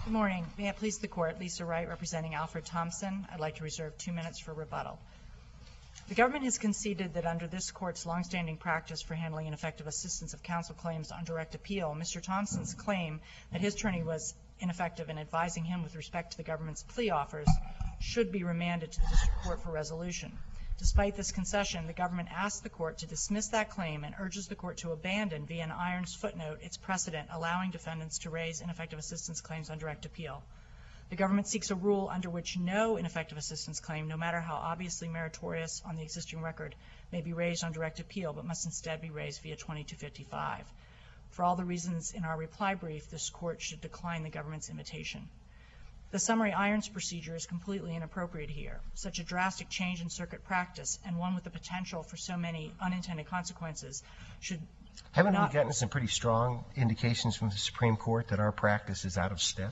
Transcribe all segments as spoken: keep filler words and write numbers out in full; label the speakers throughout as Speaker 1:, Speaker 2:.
Speaker 1: Good morning. May it please the Court, Lisa Wright representing Alfred Thompson. I'd like to reserve two minutes for rebuttal. The government has conceded that under this Court's longstanding practice for handling ineffective assistance of counsel claims on direct appeal, Mister Thompson's claim that his attorney was ineffective in advising him with respect to the government's plea offers should be remanded to the District Court for resolution. Despite this concession, the government asked the Court to dismiss that claim and urges the Court to abandon, via an Irons footnote, its precedent allowing defendants to raise ineffective assistance claims on direct appeal. The government seeks a rule under which no ineffective assistance claim, no matter how obviously meritorious on the existing record, may be raised on direct appeal, but must instead be raised via twenty-two fifty-five. For all the reasons in our reply brief, this Court should decline the government's invitation. The summary Irons procedure is completely inappropriate here. Such a drastic change in circuit practice, and one with the potential for so many unintended consequences, should
Speaker 2: Haven't
Speaker 1: not...
Speaker 2: we gotten some pretty strong indications from the Supreme Court that our practice is out of step?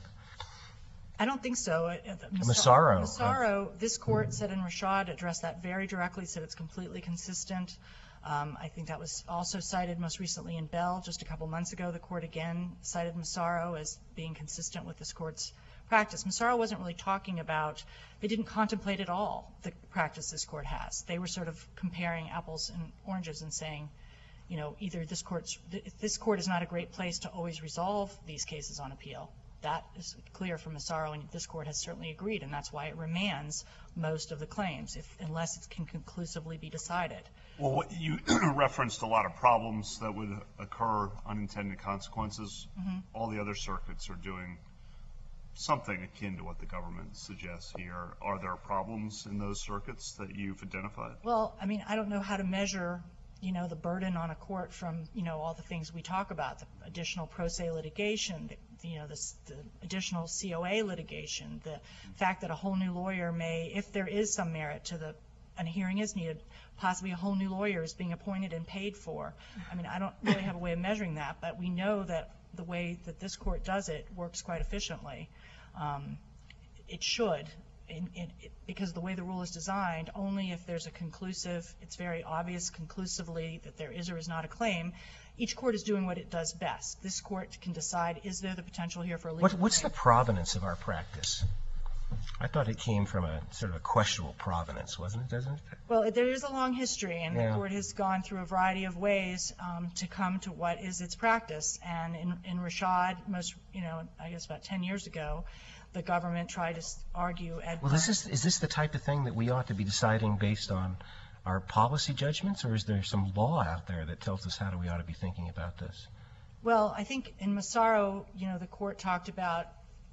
Speaker 1: I don't think so.
Speaker 2: Massaro.
Speaker 1: Massaro, this Court said in Rashad, addressed that very directly, said it's completely consistent. Um, I think that was also cited most recently in Bell. Just a couple months ago, the Court again cited Massaro as being consistent with this Court's practice. Massaro wasn't really talking about, they didn't contemplate at all the practice this Court has. They were sort of comparing apples and oranges and saying, you know, either this Court's, this Court is not a great place to always resolve these cases on appeal. That is clear from Massaro, and this Court has certainly agreed, and that's why it remands most of the claims, if, unless it can conclusively be decided.
Speaker 3: Well, what you referenced a lot of problems that would occur, unintended consequences. Mm-hmm. All the other circuits are doing something akin to what the government suggests here. Are there problems in those circuits that you've identified?
Speaker 1: Well, I mean, I don't know how to measure, you know, the burden on a court from, you know, all the things we talk about, the additional pro se litigation, the, you know, the, the additional C O A litigation, the fact that a whole new lawyer may, if there is some merit to the, and a hearing is needed, possibly a whole new lawyer is being appointed and paid for. I mean, I don't really have a way of measuring that, but we know that the way that this Court does it works quite efficiently. Um, it should, in, in, it, because the way the rule is designed, only if there's a conclusive, it's very obvious conclusively that there is or is not a claim, each court is doing what it does best. This Court can decide, is there the potential here for a legal
Speaker 2: what, What's
Speaker 1: claim?
Speaker 2: the provenance of our practice? I thought it came from a sort of a questionable provenance, wasn't it, doesn't it?
Speaker 1: Well, there is a long history, and
Speaker 2: yeah.
Speaker 1: the Court has gone through a variety of ways um, to come to what is its practice. And in, in Rashad, most, you know, I guess about ten years ago, the government tried to argue at...
Speaker 2: Well, is this, is this the type of thing that we ought to be deciding based on our policy judgments, or is there some law out there that tells us how do we ought to be thinking about this?
Speaker 1: Well, I think in Massaro, you know, the Court talked about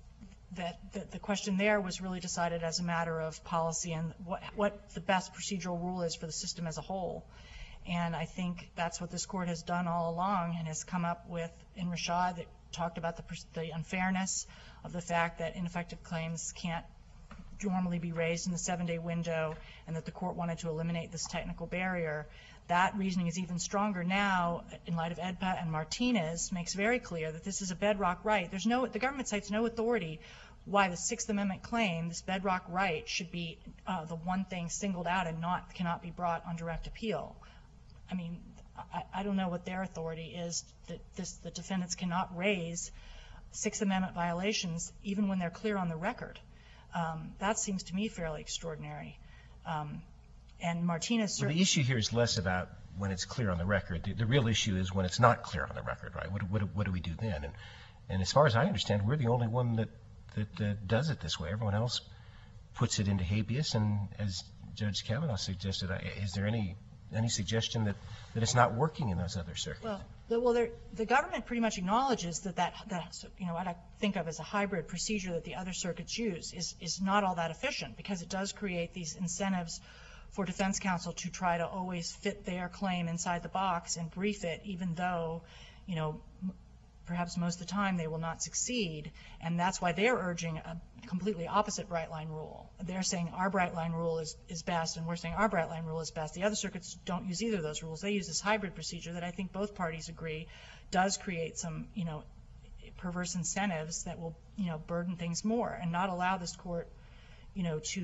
Speaker 1: that the, the question there was really decided as a matter of policy and what, what the best procedural rule is for the system as a whole. And I think that's what this Court has done all along and has come up with in Rashad that talked about the, the unfairness of the fact that ineffective claims can't normally be raised in the seven-day window, and that the Court wanted to eliminate this technical barrier. That reasoning is even stronger now in light of E D P A, and Martinez makes very clear that this is a bedrock right. There's no, the government cites no authority why the Sixth Amendment claim, this bedrock right, should be uh, the one thing singled out and not cannot be brought on direct appeal. I mean, I, I don't know what their authority is that this, the defendants cannot raise Sixth Amendment violations even when they're clear on the record. Um, that seems to me fairly extraordinary. Um, and Martinez
Speaker 2: well, the issue here is less about when it's clear on the record. The, the real issue is when it's not clear on the record, right? What, what, what do we do then? And, and as far as I understand, we're the only one that, that uh, does it this way. Everyone else puts it into habeas, and as Judge Kavanaugh suggested, is there any any suggestion that, that it's not working in those other circuits?
Speaker 1: Well, the, well the government pretty much acknowledges that, that, that you know, what I think of as a hybrid procedure that the other circuits use is, is not all that efficient, because it does create these incentives for defense counsel to try to always fit their claim inside the box and brief it, even though, you know, perhaps most of the time they will not succeed. And that's why they're urging a completely opposite bright-line rule. They're saying our bright-line rule is, is best, and we're saying our bright-line rule is best. The other circuits don't use either of those rules. They use this hybrid procedure that I think both parties agree does create some, you know, perverse incentives that will, you know, burden things more and not allow this Court, you know, to,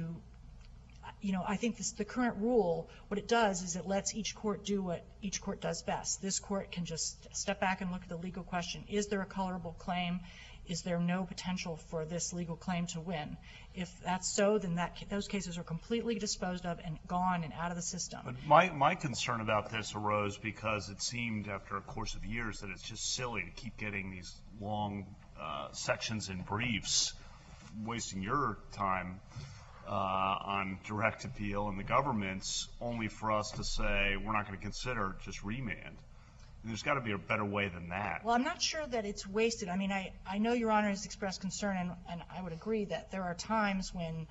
Speaker 1: you know, I think this, the current rule, what it does is it lets each court do what each court does best. This Court can just step back and look at the legal question. Is there a colorable claim? is there no potential for this legal claim to win? If that's so, then that those cases are completely disposed of and gone and out of the system.
Speaker 3: But my, my concern about this arose because it seemed after a course of years that it's just silly to keep getting these long uh, sections in briefs, wasting your time uh, on direct appeal and the government's, only for us to say we're not going to consider just remand. There's got to be a better way than that.
Speaker 1: Well, I'm not sure that it's wasted. I mean, I, I know Your Honor has expressed concern, and, and I would agree that there are times when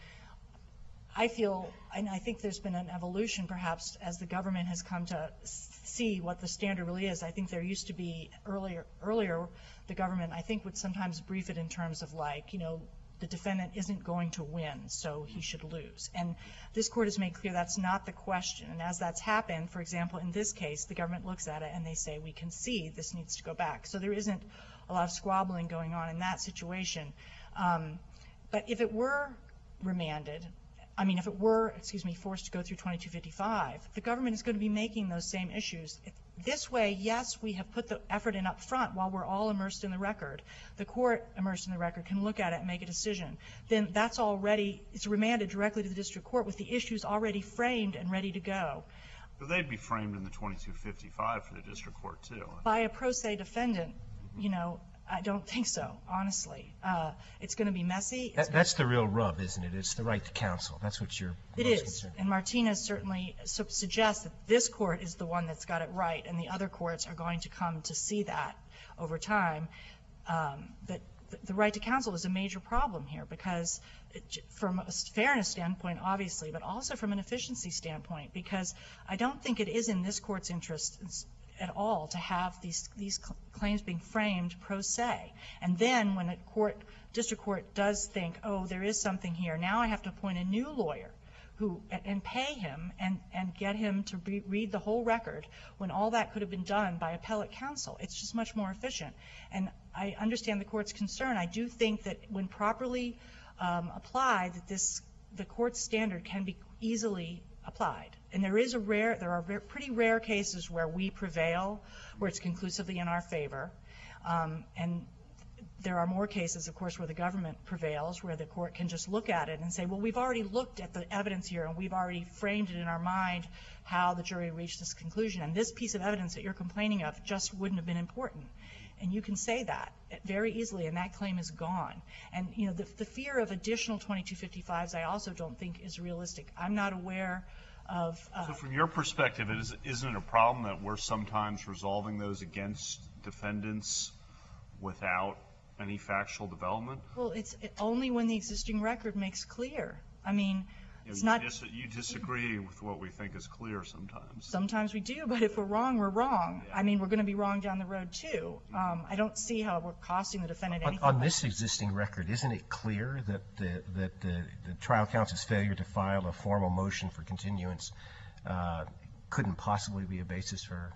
Speaker 1: I feel, and I think there's been an evolution perhaps as the government has come to see what the standard really is. I think there used to be earlier, earlier the government, I think, would sometimes brief it in terms of like, you know, the defendant isn't going to win, so he should lose. And this court has made clear that's not the question. And as that's happened, for example, in this case, the government looks at it and they say, we concede, this needs to go back. So there isn't a lot of squabbling going on in that situation. Um, but if it were remanded, I mean, if it were, excuse me, forced to go through twenty-two fifty-five, the government is going to be making those same issues. This way, yes, we have put the effort in up front while we're all immersed in the record. The court immersed in the record can look at it and make a decision. Then that's already, it's remanded directly to the district court with the issues already framed and ready to go.
Speaker 3: But they'd be framed in the twenty-two fifty-five for the district court, too.
Speaker 1: By a pro se defendant, you know, I don't think so, honestly. Uh, it's going to be messy.
Speaker 2: That, that's the real rub, isn't it? It's the right to counsel. That's what you're
Speaker 1: It
Speaker 2: most
Speaker 1: is,
Speaker 2: concerned
Speaker 1: and Martinez certainly su- suggests that this court is the one that's got it right, and the other courts are going to come to see that over time. Um, that th- the right to counsel is a major problem here because it, from a fairness standpoint, obviously, but also from an efficiency standpoint, because I don't think it is in this court's interest at all to have these these cl- claims being framed pro se. And then when a court, district court does think, oh, there is something here, now I have to appoint a new lawyer who and, and pay him and, and get him to re- read the whole record when all that could have been done by appellate counsel. It's just much more efficient. And I understand the court's concern. I do think that when properly um, applied, that this the court's standard can be easily applied. And there is a rare, there are very, pretty rare cases where we prevail, where it's conclusively in our favor. Um, and there are more cases, of course, where the government prevails, where the court can just look at it and say, well, we've already looked at the evidence here and we've already framed it in our mind how the jury reached this conclusion. And this piece of evidence that you're complaining of just wouldn't have been important. And you can say that very easily, and that claim is gone. And, you know, the, the fear of additional twenty-two fifty-fives I also don't think is realistic. I'm not aware of... Uh,
Speaker 3: so from your perspective, it is, isn't it a problem that we're sometimes resolving those against defendants without any factual development?
Speaker 1: Well, it's it, only when the existing record makes clear. I mean,
Speaker 3: You,
Speaker 1: it's
Speaker 3: know,
Speaker 1: not...
Speaker 3: you, dis- you disagree with what we think is clear sometimes.
Speaker 1: Sometimes we do, but if we're wrong, we're wrong.
Speaker 3: Yeah.
Speaker 1: I mean, we're going to be wrong down the road, too. Um, I don't see how we're costing the defendant
Speaker 2: On,
Speaker 1: anything.
Speaker 2: on this existing record, isn't it clear that the that the, the trial counsel's failure to file a formal motion for continuance uh, couldn't possibly be a basis for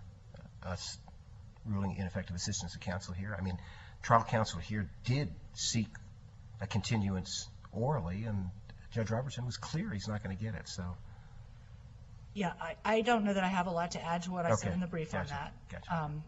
Speaker 2: us ruling ineffective assistance of counsel here? I mean, trial counsel here did seek a continuance orally, and Judge Robertson was clear he's not going to get it. So,
Speaker 1: Yeah, I, I don't know that I have a lot to add to what I said
Speaker 2: Okay.
Speaker 1: in the brief
Speaker 2: Gotcha.
Speaker 1: on that.
Speaker 2: Gotcha.
Speaker 1: Um,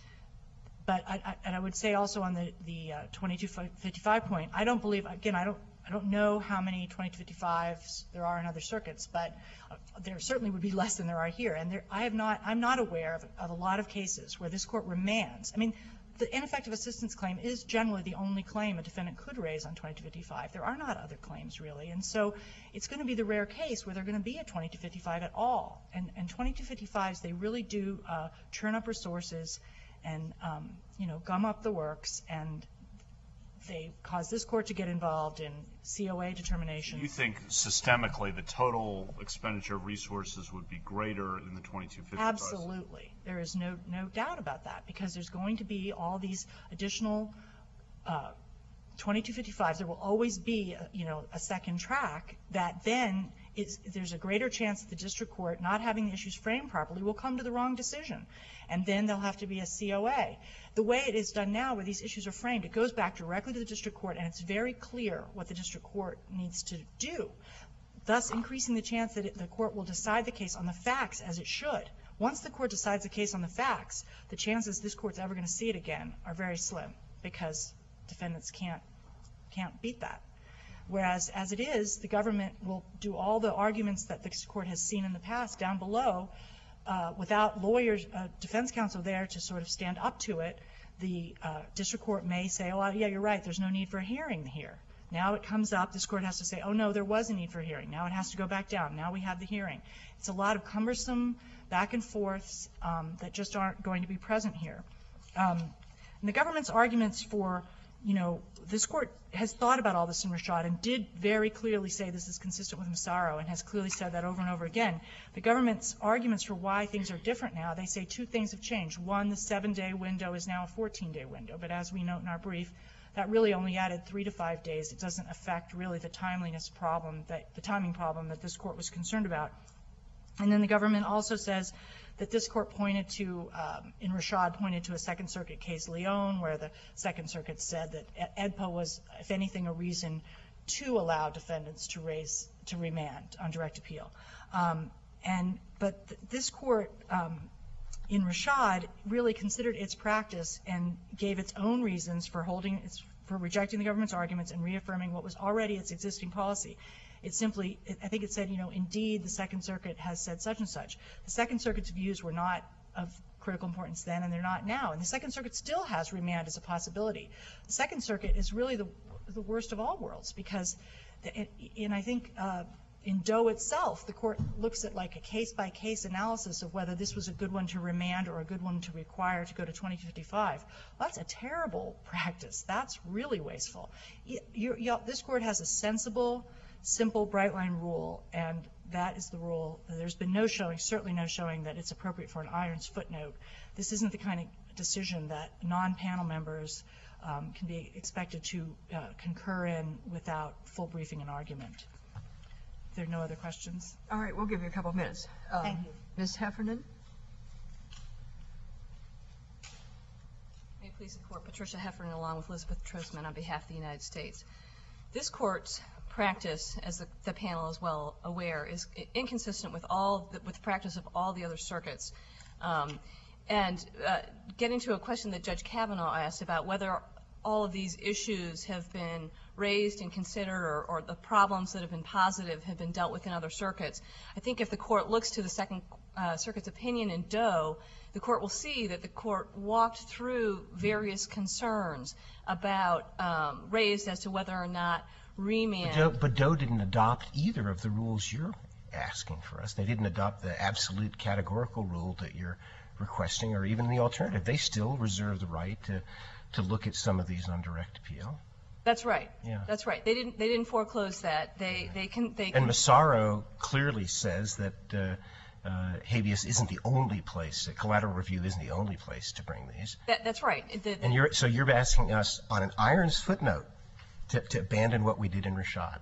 Speaker 1: but I, I, and I would say also on the the uh, twenty-two fifty-five point, I don't believe, again, I don't I don't know how many twenty-two fifty-fives there are in other circuits, but uh, there certainly would be less than there are here. And there, I have not, I'm not aware of, of a lot of cases where this court remands. I mean, the ineffective assistance claim is generally the only claim a defendant could raise on twenty-two fifty-five. There are not other claims, really. And so it's going to be the rare case where they're going to be a twenty-two fifty-five at all. And, and twenty-two fifty-fives, they really do uh, churn up resources and, um, you know, gum up the works, and they cause this court to get involved in C O A determinations.
Speaker 3: You think systemically the total expenditure of resources would be greater in the twenty-two fifty-five?
Speaker 1: Absolutely. There is no no doubt about that, because there's going to be all these additional uh, twenty-two fifty-fives. There will always be, a, you know, a second track that then is, there's a greater chance that the district court, not having the issues framed properly, will come to the wrong decision. And then there'll have to be a C O A. The way it is done now, where these issues are framed, it goes back directly to the district court, and it's very clear what the district court needs to do, thus increasing the chance that it, the court will decide the case on the facts as it should. Once the court decides the case on the facts, the chances this court's ever going to see it again are very slim, because defendants can't can't beat that. Whereas, as it is, the government will do all the arguments that this court has seen in the past down below uh, without lawyers, uh, defense counsel there to sort of stand up to it. The uh, district court may say, oh, yeah, you're right, there's no need for a hearing here. Now it comes up, this court has to say, oh, no, there was a need for a hearing. Now it has to go back down. Now we have the hearing. It's a lot of cumbersome back and forths um, that just aren't going to be present here. Um, and the government's arguments for, you know, this court has thought about all this in Rashad and did very clearly say this is consistent with Massaro and has clearly said that over and over again. The government's arguments for why things are different now, they say two things have changed. One, the seven-day window is now a fourteen-day window. But as we note in our brief, that really only added three to five days. It doesn't affect really the timeliness problem, that the timing problem that this court was concerned about. And then the government also says that this court pointed to, um, in Rashad, pointed to a Second Circuit case, Leon, where the Second Circuit said that E D P A was, if anything, a reason to allow defendants to raise, to remand on direct appeal. Um, and, but th this court, um, in Rashad, really considered its practice and gave its own reasons for holding, its, for rejecting the government's arguments and reaffirming what was already its existing policy. It simply, I think it said, you know, indeed, the Second Circuit has said such and such. The Second Circuit's views were not of critical importance then, and they're not now. And the Second Circuit still has remand as a possibility. The Second Circuit is really the, the worst of all worlds because, it, and I think uh, in Doe itself, the court looks at like a case-by-case analysis of whether this was a good one to remand or a good one to require to go to twenty fifty-five. Well, that's a terrible practice. That's really wasteful. You, you, you, this court has a sensible, simple, bright-line rule, and that is the rule. There's been no showing, certainly no showing, that it's appropriate for an Irons footnote. This isn't the kind of decision that non-panel members um, can be expected to uh, concur in without full briefing and argument. If there are no other questions.
Speaker 4: All right, we'll give you a couple of minutes. Um,
Speaker 1: Thank you.
Speaker 4: Miz Heffernan?
Speaker 5: May it please the Court, Patricia Heffernan along with Elizabeth Trostman on behalf of the United States. This Court's practice, as the, the panel is well aware, is inconsistent with all the, with the practice of all the other circuits. Um, and uh, getting to a question that Judge Kavanaugh asked about whether all of these issues have been raised and considered, or, or the problems that have been positive have been dealt with in other circuits, I think if the Court looks to the Second uh, Circuit's opinion in Doe, the Court will see that the Court walked through various concerns about um, raised as to whether or not remand.
Speaker 2: But Doe, but Doe didn't adopt either of the rules you're asking for us. They didn't adopt the absolute categorical rule that you're requesting, or even the alternative. They still reserve the right to to look at some of these on direct appeal.
Speaker 5: That's right.
Speaker 2: Yeah.
Speaker 5: That's right. They didn't. They didn't foreclose that. They. They can. They.
Speaker 2: And
Speaker 5: can,
Speaker 2: Massaro clearly says that uh, uh, habeas isn't the only place. That collateral review isn't the only place to bring these.
Speaker 5: that, that's right. The, the,
Speaker 2: And you're so you're asking us on an Irons footnote to, to abandon what we did in Rashad.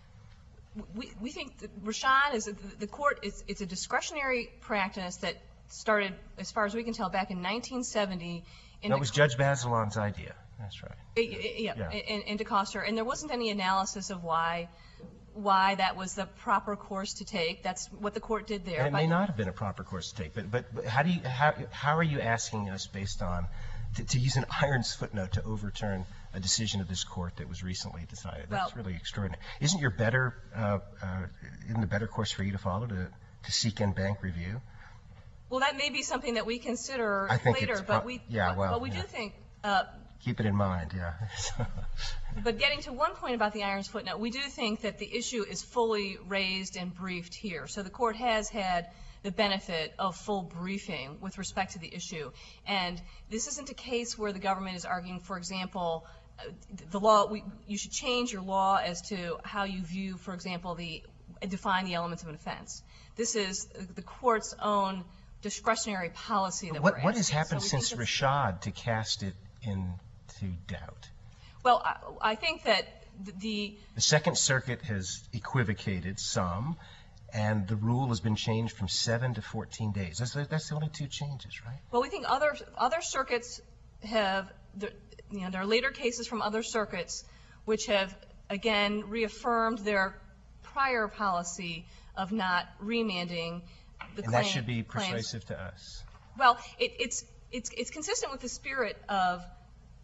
Speaker 5: we we think that Rashad is the, the Court. It's it's a discretionary practice that started, as far as we can tell, back in nineteen seventy. In
Speaker 2: That
Speaker 5: the,
Speaker 2: was Judge Bazelon's idea. That's right.
Speaker 5: Yeah,
Speaker 2: Yeah.
Speaker 5: in, in DeCoster, and there wasn't any analysis of why why that was the proper course to take. That's what the Court did there.
Speaker 2: And it
Speaker 5: But-
Speaker 2: may not have been a proper course to take, but but, but how do you how how are you asking us based on to, to use an Irons footnote to overturn a decision of this Court that was recently decided? That's
Speaker 5: Well-
Speaker 2: really extraordinary. Isn't your better uh, uh, isn't the better course for you to follow to to seek en banc review?
Speaker 5: Well, that may be something that we consider
Speaker 2: I think
Speaker 5: later,
Speaker 2: it's
Speaker 5: but
Speaker 2: pro-
Speaker 5: we
Speaker 2: yeah,
Speaker 5: but,
Speaker 2: well,
Speaker 5: but we
Speaker 2: yeah.
Speaker 5: do think. Uh,
Speaker 2: Keep it in mind, yeah.
Speaker 5: But getting to one point about the Irons footnote, we do think that the issue is fully raised and briefed here. So the Court has had the benefit of full briefing with respect to the issue. And this isn't a case where the government is arguing, for example, uh, the law, we, you should change your law as to how you view, for example, the define the elements of an offense. This is the Court's own discretionary policy that
Speaker 2: what
Speaker 5: we're
Speaker 2: what has
Speaker 5: asking.
Speaker 2: happened
Speaker 5: So we
Speaker 2: since
Speaker 5: think it's-
Speaker 2: Rashad to cast it into doubt?
Speaker 5: Well, I, I think that the
Speaker 2: The Second Circuit has equivocated some, and the rule has been changed from seven to fourteen days. That's the, that's the only two changes, right?
Speaker 5: well, we think other other circuits have, the, you know, there are later cases from other circuits which have again reaffirmed their prior policy of not remanding the
Speaker 2: And
Speaker 5: claim,
Speaker 2: that should be
Speaker 5: claims.
Speaker 2: persuasive to us.
Speaker 5: Well, it, it's it's it's consistent with the spirit of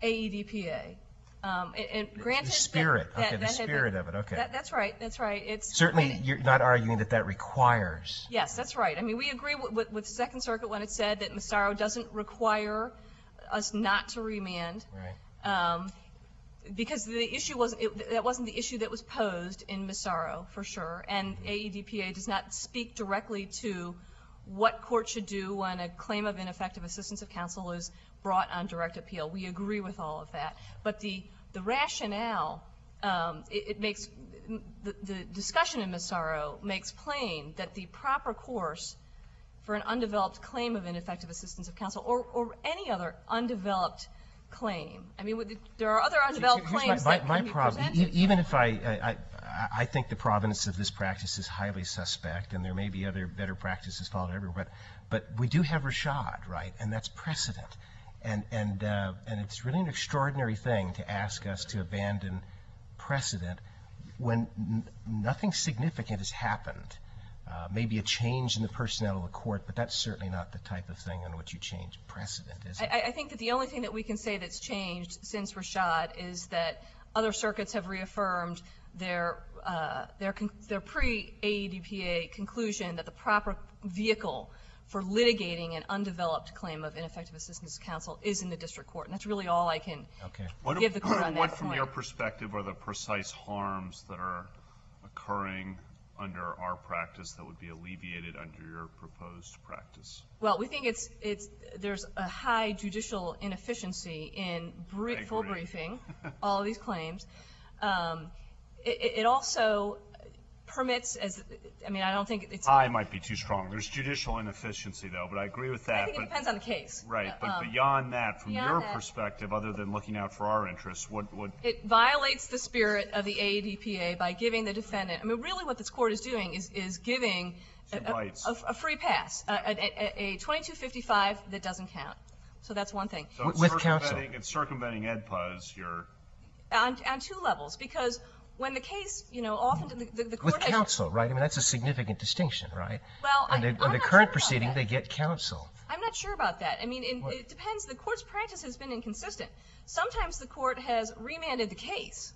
Speaker 5: A E D P A. Um, and, and granted,
Speaker 2: The spirit,
Speaker 5: that,
Speaker 2: okay,
Speaker 5: that,
Speaker 2: the
Speaker 5: that had
Speaker 2: spirit
Speaker 5: been-
Speaker 2: of it, okay.
Speaker 5: That, that's right. That's right. It's
Speaker 2: Certainly,
Speaker 5: and-
Speaker 2: you're not arguing that that requires.
Speaker 5: Yes, that's right. I mean, we agree with, with, with Second Circuit when it said that Massaro doesn't require us not to remand.
Speaker 2: Right.
Speaker 5: Um, because the issue wasn't, it, that wasn't the issue that was posed in Massaro, for sure. And A E D P A does not speak directly to what court should do when a claim of ineffective assistance of counsel is brought on direct appeal. We agree with all of that. But the, the rationale, um, it, it makes, the, the discussion in Massaro makes plain that the proper course for an undeveloped claim of ineffective assistance of counsel, or, or any other undeveloped claim. I mean, with- there are other undeveloped
Speaker 2: Here's
Speaker 5: claims
Speaker 2: my,
Speaker 5: that
Speaker 2: my,
Speaker 5: can
Speaker 2: my
Speaker 5: be
Speaker 2: problem.
Speaker 5: presented.
Speaker 2: E- even if I, I, I, I think the provenance of this practice is highly suspect, and there may be other better practices followed everywhere, but, but we do have Rashad, right? And that's precedent. And, and, uh, and it's really an extraordinary thing to ask us to abandon precedent when n- nothing significant has happened. Uh, maybe a change in the personnel of the court, but that's certainly not the type of thing on which you change precedent, is it?
Speaker 5: I, I think that the only thing that we can say that's changed since Rashad is that other circuits have reaffirmed their uh, their con- their pre-A E D P A conclusion that the proper vehicle for litigating an undeveloped claim of ineffective assistance of counsel is in the district court, and that's really all I can
Speaker 2: Okay.
Speaker 3: What,
Speaker 5: give the court on that
Speaker 3: what from
Speaker 5: point.
Speaker 3: your perspective are the precise harms that are occurring under our practice that would be alleviated under your proposed practice?
Speaker 5: Well, we think it's it's there's a high judicial inefficiency in brie-
Speaker 3: I
Speaker 5: full
Speaker 3: agree.
Speaker 5: briefing all of these claims. Um, it, it also permits, as I mean, I don't think it's.
Speaker 3: I might be too strong. There's judicial inefficiency, though, but I agree with that.
Speaker 5: I think it
Speaker 3: but,
Speaker 5: depends on the case.
Speaker 3: Right, but
Speaker 5: Um,
Speaker 3: beyond that, from
Speaker 5: beyond
Speaker 3: your
Speaker 5: that-
Speaker 3: perspective, other than looking out for our interests, what, what
Speaker 5: It violates the spirit of the A E D P A by giving the defendant. I mean, really, what this court is doing is is giving a,
Speaker 3: Some
Speaker 5: a-
Speaker 3: rights.
Speaker 5: a, a free pass, a, a, a, a twenty-two fifty-five that doesn't count. So that's one thing.
Speaker 3: so it's
Speaker 2: With counsel.
Speaker 3: circumventing, it's circumventing E D P A is your
Speaker 5: On, on two levels, because when the case, you know, often the, the, the court
Speaker 2: With
Speaker 5: has.
Speaker 2: counsel, right? I mean, that's a significant distinction, right?
Speaker 5: Well, I-
Speaker 2: In the,
Speaker 5: I'm
Speaker 2: in the
Speaker 5: not
Speaker 2: current
Speaker 5: sure
Speaker 2: proceeding,
Speaker 5: about
Speaker 2: they
Speaker 5: that.
Speaker 2: get counsel.
Speaker 5: I'm not sure about that. I mean, in,
Speaker 2: What?
Speaker 5: it depends. The court's practice has been inconsistent. Sometimes the court has remanded the case.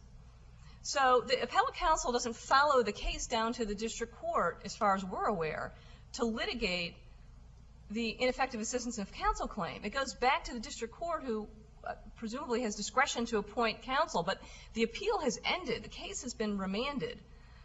Speaker 5: So the appellate counsel doesn't follow the case down to the district court, as far as we're aware, to litigate the ineffective assistance of counsel claim. It goes back to the district court, who uh, presumably has discretion to appoint counsel, but the appeal has ended. The case has been remanded.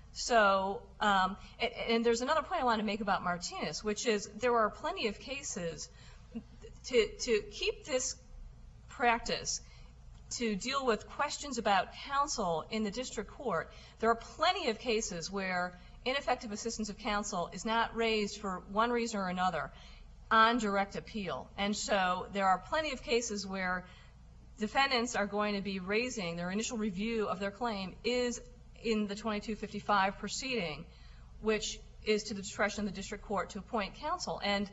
Speaker 5: So, um, and, and there's another point I want to make about Martinez, which is there are plenty of cases to, to keep this practice to deal with questions about counsel in the district court. There are plenty of cases where ineffective assistance of counsel is not raised for one reason or another on direct appeal. And so there are plenty of cases where defendants are going to be raising their initial review of their claim is in the twenty-two fifty-five proceeding, which is to the discretion of the district court to appoint counsel. And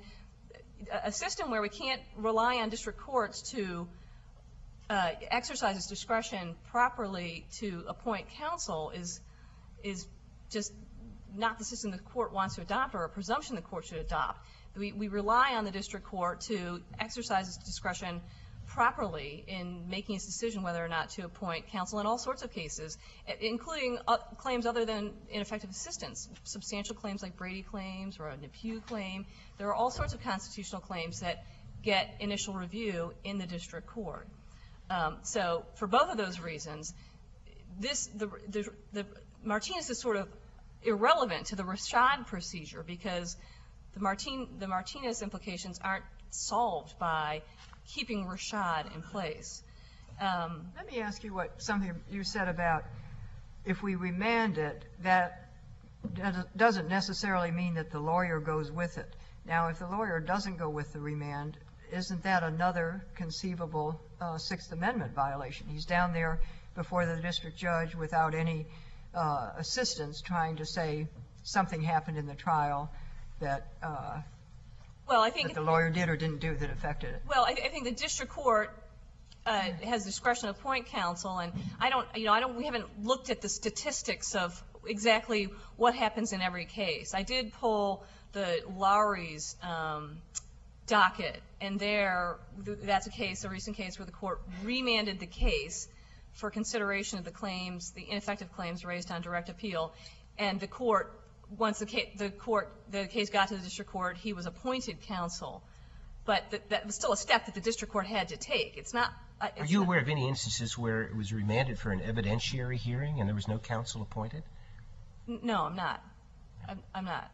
Speaker 5: a system where we can't rely on district courts to uh, exercise its discretion properly to appoint counsel is is just not the system the court wants to adopt, or a presumption the court should adopt. We, we rely on the district court to exercise its discretion properly in making its decision whether or not to appoint counsel in all sorts of cases, including uh, claims other than ineffective assistance, substantial claims like Brady claims or a Nepew claim. There are all sorts of constitutional claims that get initial review in the district court. Um, so for both of those reasons, this the, the, the Martinez is sort of irrelevant to the Rashad procedure, because the Martin the Martinez implications aren't solved by keeping Rashad in place. Um,
Speaker 4: Let me ask you what something you said about if we remand it, that doesn't necessarily mean that the lawyer goes with it. Now, if the lawyer doesn't go with the remand, isn't that another conceivable uh, Sixth Amendment violation? He's down there before the district judge without any uh, assistance, trying to say something happened in the trial that, uh,
Speaker 5: well, I think
Speaker 4: that the lawyer did or didn't do that affected it.
Speaker 5: Well, I, I think the district court uh, has discretion to appoint counsel, and I don't, you know, I don't. We haven't looked at the statistics of exactly what happens in every case. I did pull the Lowry's um, docket, and there, th- that's a case, a recent case where the court remanded the case for consideration of the claims, the ineffective claims raised on direct appeal, and the court, once the, ca- the court, the case got to the district court, he was appointed counsel, but th- that was still a step that the district court had to take. It's not. Uh, it's
Speaker 2: Are you
Speaker 5: not,
Speaker 2: aware of any instances where it was remanded for an evidentiary hearing and there was no counsel appointed?
Speaker 5: N- No, I'm not. I'm, I'm not.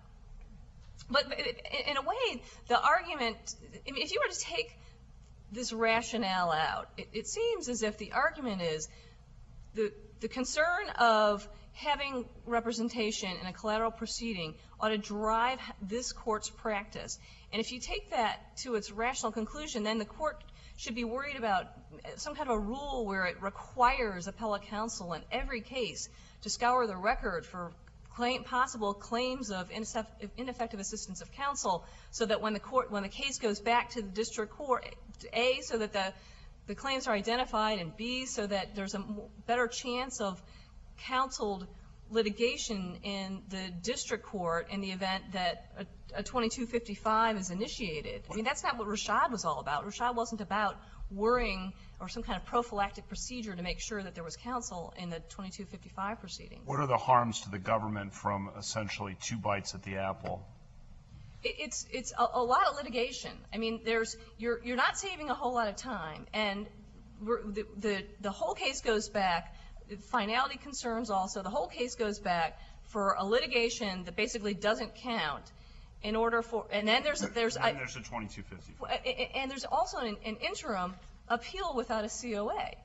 Speaker 5: But i- i- in a way, the argument, I mean, if you were to take this rationale out, it, it seems as if the argument is the, the concern of having representation in a collateral proceeding ought to drive this court's practice. And if you take that to its rational conclusion, then the court should be worried about some kind of a rule where it requires appellate counsel in every case to scour the record for claim, possible claims of ineffective assistance of counsel, so that when the court, when the case goes back to the district court, A, so that the, the claims are identified, and B, so that there's a better chance of counseled litigation in the district court in the event that a, a twenty-two fifty-five is initiated. I mean, that's not what Rashad was all about. Rashad wasn't about worrying or some kind of prophylactic procedure to make sure that there was counsel in the twenty-two fifty-five proceeding.
Speaker 3: What are the harms to the government from essentially two bites at the apple?
Speaker 5: It, it's it's a, a lot of litigation. I mean, there's you're you're not saving a whole lot of time, and we're, the, the the whole case goes back. Finality concerns also. The whole case goes back for a litigation that basically doesn't count. In order for, and then there's there's
Speaker 3: and
Speaker 5: I,
Speaker 3: there's a twenty-two fifty-five.
Speaker 5: and there's also an, an interim appeal without a C O A.
Speaker 3: Right.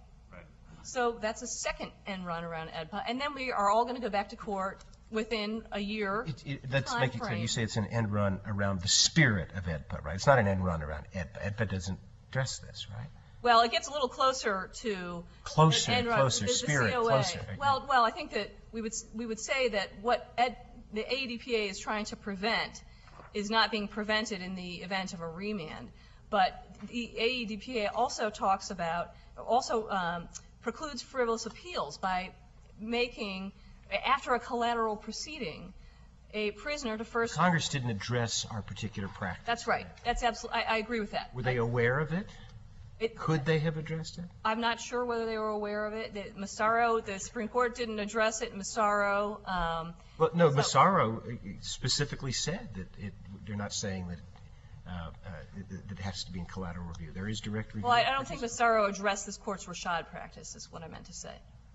Speaker 5: So that's a second end run around E D P A, and then we are all going to go back to court within a year.
Speaker 2: It, it, let's
Speaker 5: time
Speaker 2: make it clear.
Speaker 5: frame.
Speaker 2: You say it's an end run around the spirit of E D P A, right? It's not an end run around E D P A. E D P A doesn't address this, right?
Speaker 5: Well, it gets a little closer to
Speaker 2: Closer,
Speaker 5: an end run-
Speaker 2: closer,
Speaker 5: the- the
Speaker 2: spirit,
Speaker 5: C O A.
Speaker 2: closer.
Speaker 5: Well, well, I think that we would we would say that what Ed, the A E D P A is trying to prevent is not being prevented in the event of a remand. But the A E D P A also talks about, also um, precludes frivolous appeals by making, after a collateral proceeding, a prisoner to first.
Speaker 2: Congress didn't address our particular practice.
Speaker 5: That's right. That's absolutely. I, I agree with that.
Speaker 2: Were they aware of it?
Speaker 5: It,
Speaker 2: Could they have addressed it?
Speaker 5: I'm not sure whether they were aware of it. The, Massaro, the Supreme Court didn't address it. Massaro. Um,
Speaker 2: Well, no,
Speaker 5: so-
Speaker 2: Massaro specifically said that it, they're not saying that uh, uh, that it has to be in collateral review. There is direct review.
Speaker 5: Well, I, I don't think Massaro addressed this court's Rashad practice, is what I meant to say.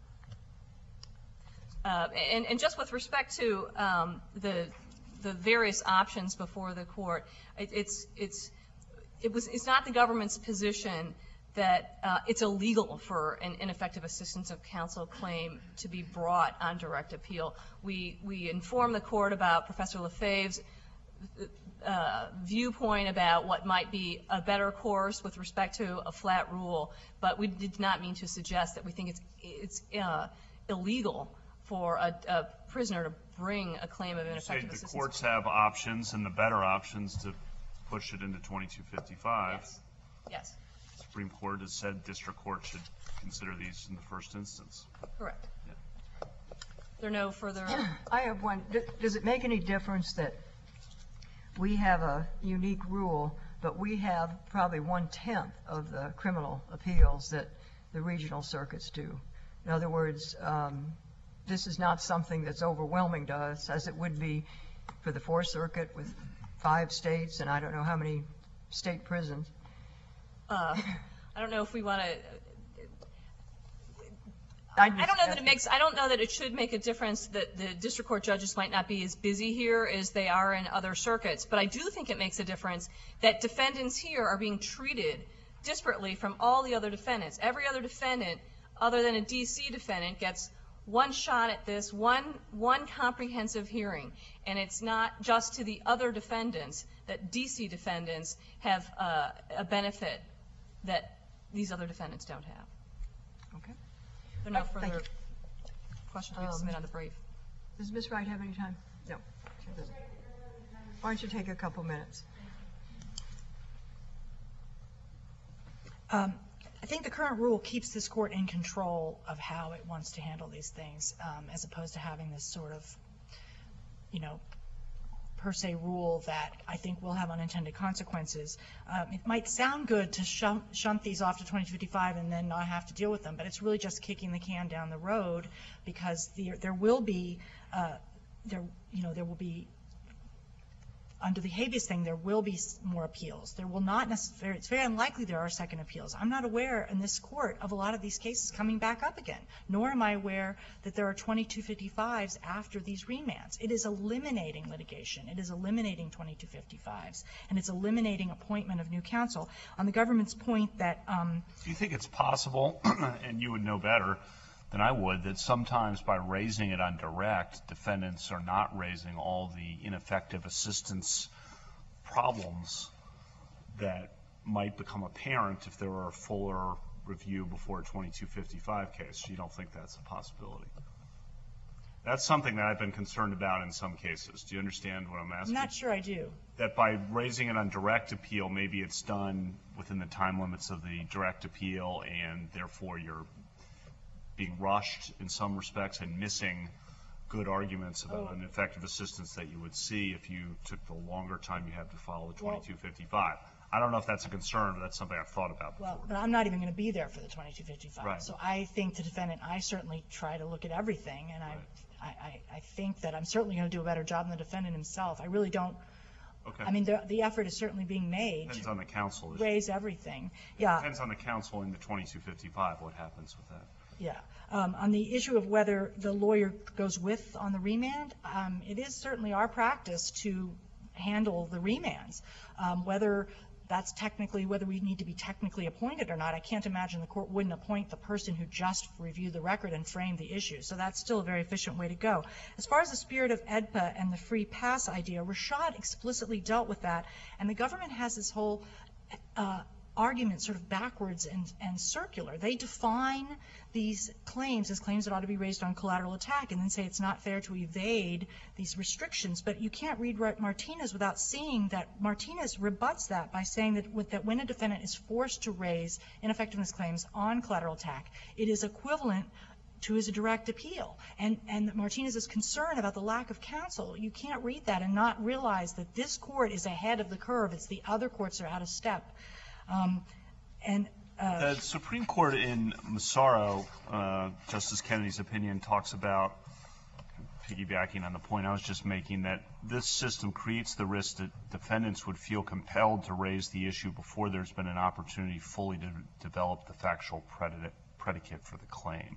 Speaker 5: Uh, and, and just with respect to um, the the various options before the court, it, it's it's it was it's not the government's position that uh, it's illegal for an ineffective assistance of counsel claim to be brought on direct appeal. We we informed the court about Professor Lefebvre's uh, viewpoint about what might be a better course with respect to a flat rule, but we did not mean to suggest that we think it's it's uh, illegal for a, a prisoner to bring a claim of
Speaker 3: You say
Speaker 5: ineffective
Speaker 3: the
Speaker 5: assistance.
Speaker 3: courts have options, and the better options to push it into twenty-two fifty-five.
Speaker 5: Yes. Yes,
Speaker 3: The Supreme Court has said district court should consider these in the first instance.
Speaker 5: correct. There are no further.
Speaker 4: I have one. D- Does it make any difference that we have a unique rule, but we have probably one-tenth of the criminal appeals that the regional circuits do? In other words, um, this is not something that's overwhelming to us, as it would be for the Fourth Circuit with five states and I don't know how many state prisons.
Speaker 5: Uh, I don't know if we want to.
Speaker 4: I
Speaker 5: I don't know that it makes. I don't know that it should make a difference that the district court judges might not be as busy here as they are in other circuits. But I do think it makes a difference that defendants here are being treated disparately from all the other defendants. Every other defendant, other than a D C defendant, gets one shot at this, one one comprehensive hearing, and it's not just to the other defendants that D C defendants have uh, a benefit that these other defendants don't have.
Speaker 4: Okay.
Speaker 5: There are no
Speaker 4: Right, thank
Speaker 5: further
Speaker 4: you.
Speaker 5: questions we
Speaker 4: Um,
Speaker 5: submit on the brief.
Speaker 4: Does Miz Wright have any time? No. she doesn't. Why don't you take a couple minutes?
Speaker 1: Um, I think the current rule keeps this court in control of how it wants to handle these things, um, as opposed to having this sort of, you know, per se rule that I think will have unintended consequences. Um, it might sound good to shunt, shunt these off to twenty-two fifty-five and then not have to deal with them, but it's really just kicking the can down the road, because there, there will be, uh, there, you know, there will be, under the habeas thing, there will be more appeals. There will not necessarily, it's very unlikely there are second appeals. I'm not aware in this court of a lot of these cases coming back up again, nor am I aware that there are twenty-two fifty-fives after these remands. It is eliminating litigation. It is eliminating twenty-two fifty-fives, and it's eliminating appointment of new counsel. On the government's point that... Um,
Speaker 3: Do you think it's possible, and you would know better than I would, that sometimes by raising it on direct, defendants are not raising all the ineffective assistance problems that might become apparent if there were a fuller review before a twenty-two fifty-five case? You don't think that's a possibility? That's something that I've been concerned about in some cases. Do you understand what I'm asking?
Speaker 1: I'm not sure I do.
Speaker 3: That by raising it on direct appeal, maybe it's done within the time limits of the direct appeal, and therefore you're being rushed in some respects and missing good arguments about
Speaker 1: Oh.
Speaker 3: an effective assistance that you would see if you took the longer time you have to follow the
Speaker 1: Well-
Speaker 3: twenty-two fifty-five. I don't know if that's a concern, but that's something I've thought about before.
Speaker 1: Well, but I'm not even going to be there for the twenty-two fifty-five.
Speaker 3: Right.
Speaker 1: So I think the defendant, I certainly try to look at everything, and I, I, I, I think that I'm certainly going to do a better job than the defendant himself. I really don't,
Speaker 3: Okay.
Speaker 1: I mean, the, the effort is certainly being made
Speaker 3: Depends
Speaker 1: to
Speaker 3: on the counsel. issue.
Speaker 1: raise everything. Yeah.
Speaker 3: Depends on the counsel in the twenty-two fifty-five, what happens with that.
Speaker 1: Yeah. Um, on the issue of whether the lawyer goes with on the remand, um, it is certainly our practice to handle the remands. Um, whether that's technically, whether we need to be technically appointed or not, I can't imagine the court wouldn't appoint the person who just reviewed the record and framed the issue. So that's still a very efficient way to go. As far as the spirit of E D P A and the free pass idea, Rashad explicitly dealt with that, and the government has this whole uh, argument sort of backwards and, and circular. They define these claims as claims that ought to be raised on collateral attack and then say it's not fair to evade these restrictions. But you can't read Martinez without seeing that Martinez rebuts that by saying that, with, that when a defendant is forced to raise ineffectiveness claims on collateral attack, it is equivalent to his direct appeal. And, and Martinez is concerned about the lack of counsel. You can't read that and not realize that this court is ahead of the curve. It's the other courts that are out of step. Um, and uh,
Speaker 3: The Supreme Court in Massaro, uh, Justice Kennedy's opinion, talks about, piggybacking on the point I was just making, that this system creates the risk that defendants would feel compelled to raise the issue before there's been an opportunity fully to develop the factual predicate, predicate for the claim.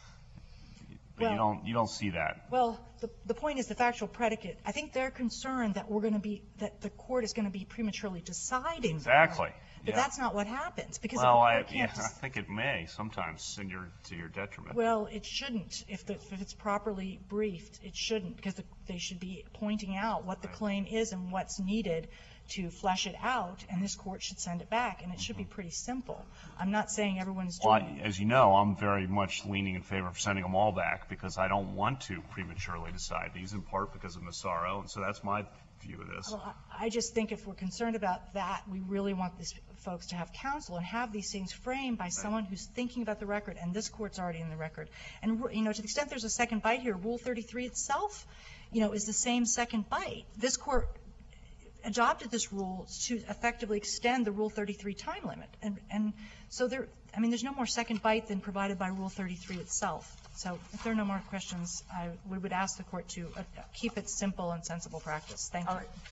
Speaker 3: But
Speaker 1: Well-
Speaker 3: you don't you don't see that.
Speaker 1: Well, the, the point is the factual predicate. I think they're concerned that we're going to be, that the court is going to be prematurely deciding.
Speaker 3: Exactly.
Speaker 1: But
Speaker 3: Yeah.
Speaker 1: that's not what happens, because
Speaker 3: Well,
Speaker 1: if
Speaker 3: I,
Speaker 1: the court
Speaker 3: yeah,
Speaker 1: can't
Speaker 3: I
Speaker 1: just,
Speaker 3: think it may sometimes in your, to your detriment.
Speaker 1: well, it shouldn't. If, the, if it's properly briefed, it shouldn't, because the, they should be pointing out what the
Speaker 3: Right.
Speaker 1: claim is and what's needed to flesh it out, and this court should send it back, and it should be pretty simple. I'm not saying everyone's
Speaker 3: Well,
Speaker 1: doing
Speaker 3: I, as you know, I'm very much leaning in favor of sending them all back because I don't want to prematurely decide these, in part because of Massaro, and so that's my view of this.
Speaker 1: Well, I I just think if we're concerned about that, we really want these folks to have counsel and have these things framed by someone who's thinking about the record, and this court's already in the record. And, you know, to the extent there's a second bite here, Rule thirty-three itself, you know, is the same second bite. This court adopted this rule to effectively extend the Rule thirty-three time limit. And, and so there, I mean, there's no more second bite than provided by Rule thirty-three itself. So if there are no more questions, I, we would ask the court to uh, keep it simple and sensible practice. Thank you.
Speaker 4: All right.